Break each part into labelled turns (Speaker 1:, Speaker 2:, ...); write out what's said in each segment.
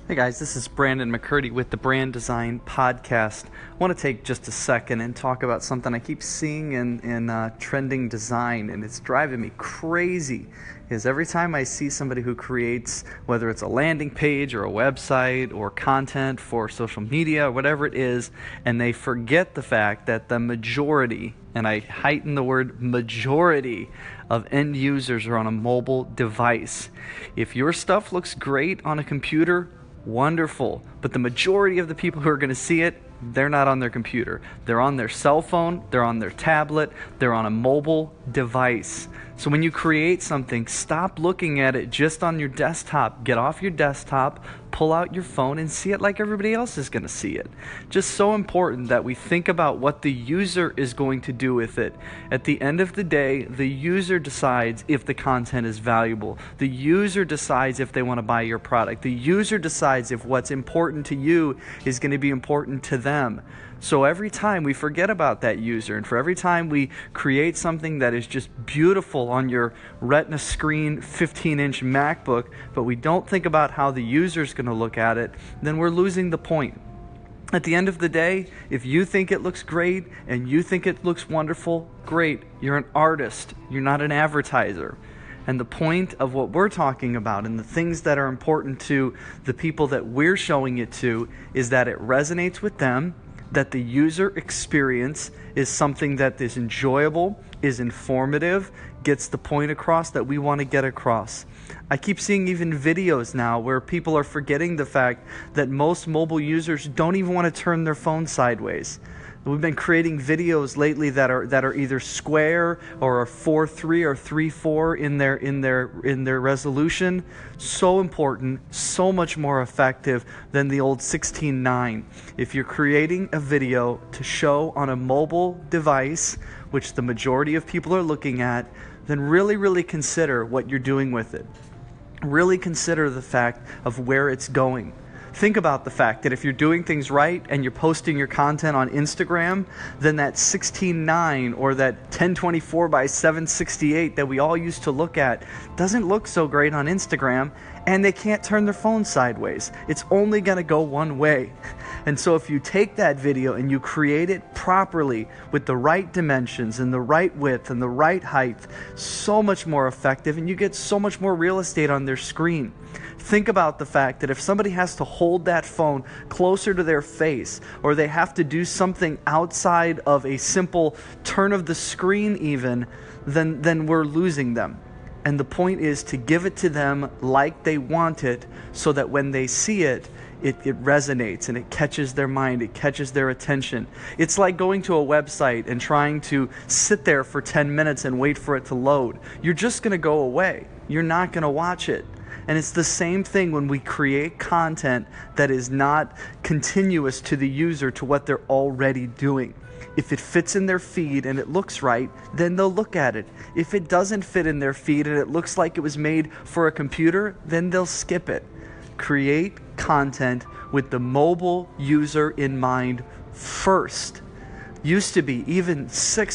Speaker 1: Hey guys, this is Brandon McCurdy with the Brand Design Podcast. I want to take just a second and talk about something I keep seeing in trending design, and it's driving me crazy. Is every time I see somebody who creates, whether it's a landing page or a website or content for social media or whatever it is, and they forget the fact that the majority, and I heighten the word majority, of end users are on a mobile device. If your stuff looks great on a computer, wonderful, but the majority of the people who are going to see it, they're not on their computer. They're on their cell phone, they're on their tablet, they're on a mobile device. So when you create something, stop looking at it just on your desktop. Get off your desktop, pull out your phone, and see it like everybody else is going to see it. Just so important that we think about what the user is going to do with it. At the end of the day, the user decides if the content is valuable. The user decides if they want to buy your product. The user decides if what's important to you is going to be important to them. So every time we forget about that user, and for every time we create something that is just beautiful on your Retina screen 15-inch MacBook, but we don't think about how the user is going to look at it, then we're losing the point. At the end of the day, if you think it looks great and you think it looks wonderful, great. You're an artist. You're not an advertiser. And the point of what we're talking about and the things that are important to the people that we're showing it to is that it resonates with them, that the user experience is something that is enjoyable, is informative, gets the point across that we want to get across. I keep seeing even videos now where people are forgetting the fact that most mobile users don't even want to turn their phone sideways. We've been creating videos lately that are either square or are 4:3 or 3:4 in their resolution. So important, so much more effective than the old 16:9. If you're creating a video to show on a mobile device, which the majority of people are looking at, then really consider what you're doing with it. Really consider the fact of where it's going. Think about the fact that if you're doing things right and you're posting your content on Instagram, then that 16:9 or that 1024 by 768 that we all used to look at doesn't look so great on Instagram, and they can't turn their phone sideways. It's only going to go one way. And so if you take that video and you create it properly with the right dimensions and the right width and the right height, so much more effective, and you get so much more real estate on their screen. Think about the fact that if somebody has to hold that phone closer to their face, or they have to do something outside of a simple turn of the screen even, then we're losing them. And the point is to give it to them like they want it, so that when they see it, it resonates and it catches their mind, it catches their attention. It's like going to a website and trying to sit there for 10 minutes and wait for it to load. You're just going to go away. You're not going to watch it. And it's the same thing when we create content that is not continuous to the user, to what they're already doing. If it fits in their feed and it looks right, then they'll look at it. If it doesn't fit in their feed and it looks like it was made for a computer, then they'll skip it. Create content with the mobile user in mind first. Used to be, even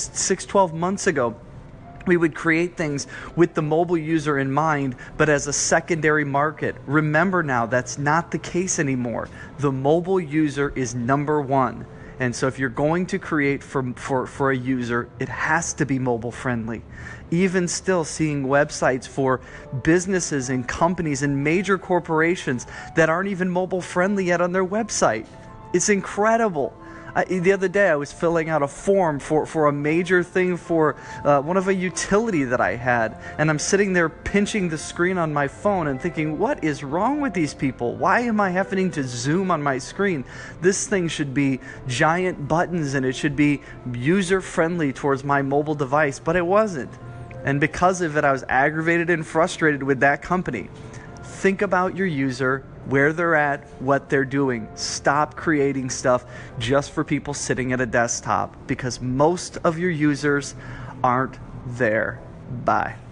Speaker 1: 12 months ago, we would create things with the mobile user in mind, but as a secondary market. Remember now, that's not the case anymore. The mobile user is number one. And so if you're going to create for a user, it has to be mobile friendly. Even still, seeing websites for businesses and companies and major corporations that aren't even mobile friendly yet on their website. It's incredible. The other day I was filling out a form for a major thing for one of a utility that I had, and I'm sitting there pinching the screen on my phone and thinking, what is wrong with these people? Why am I having to zoom on my screen? This thing should be giant buttons and it should be user friendly towards my mobile device, but it wasn't. And because of it, I was aggravated and frustrated with that company. Think about your user, where they're at, what they're doing. Stop creating stuff just for people sitting at a desktop, because most of your users aren't there. Bye.